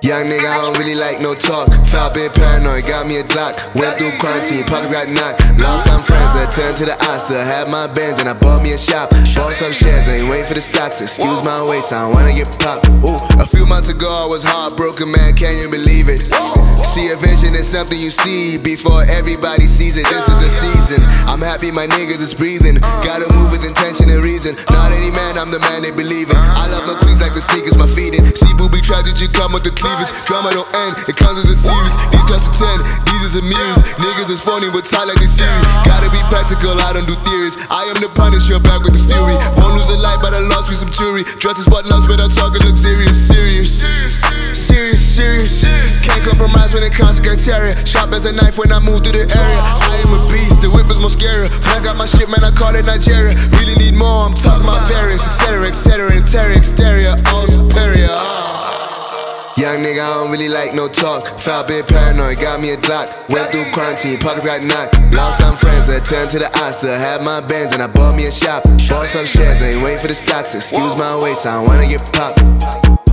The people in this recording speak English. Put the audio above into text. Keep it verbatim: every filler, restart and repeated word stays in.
Young nigga, I don't really like no talk. Felt bit paranoid, got me a Glock. Went through quarantine, pockets got knocked. Lost some friends, I turned to the odds. Still had my Benz and I bought me a shop. Bought some shares, I ain't waiting for the stocks. Excuse my waist, I don't wanna get popped. Ooh, a few months ago I was heartbroken, man, can you believe it? See, a vision is something you see before everybody sees it. This is the season, I'm happy my niggas is breathing. Gotta move with intention and reason. Not any man, I'm the man they believe in. I love my queens like the sneakers, my feeding. See booby tried to come with the cleavage. Drama don't end, it comes as a series. These guys pretend, these is a mirrors. Niggas is phony but tight like they serious. Gotta be practical, I don't do theories. I am the Punisher, back with the fury. Won't lose a life, but I lost me some jewelry. Dresses but nuts, but I'm talking luxurious. Serious, serious, serious. Can't compromise when it comes to criteria. Sharp as a knife when I move through the area. I am a beast, the whip is more scary. I got my shit, man, I call it Nigeria. Really need more, I'm talking about various, etc, etc, interior, exterior, all superior. Young nigga, I don't really like no talk. Felt bit paranoid, got me a Glock. Went through quarantine, pockets got knocked. Lost some friends, I turned to the odds. Still had my Benz and I bought me a shop. Bought some shares, I ain't waiting for the stocks. Excuse my waist, I don't wanna get popped.